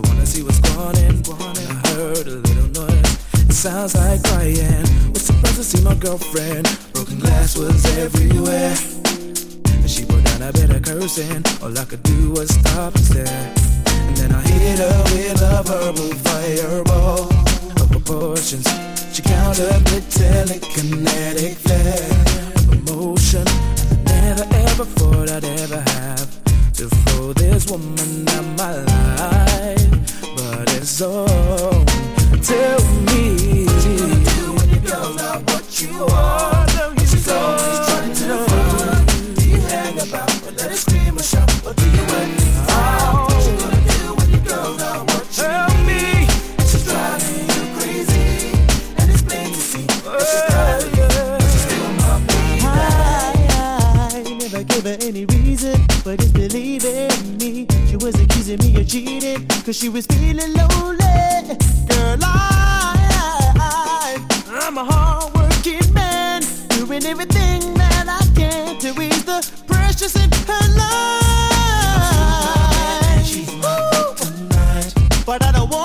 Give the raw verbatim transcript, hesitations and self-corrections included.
wanna see what's going on. I heard a little noise. It sounds like crying. Was surprised to see my girlfriend. Broken glass was everywhere. And she put down a bit of cursing. All I could do was stop and stare. And then I hit her with a verbal fireball of proportions. She countered with telekinetic flair of emotion. Never ever thought I'd ever have to throw this woman out my life, but it's on. Tell me, what you gonna do when your girl's not what you are? She's always trying to run. Do you hang about or let her scream or shout, or do you wait? Oh, what you gonna do when your girl's not what you Tell need? Me. She's driving you crazy, and it's plain to see that she's driving you, but she's still my baby. I never gave her any reason, but it's believing me. She was accusing me of cheating, cause she was feeling lonely. Girl, I, I'm a hard-working man, doing everything that I can to ease the pressures in her life. She's my tonight, but I don't want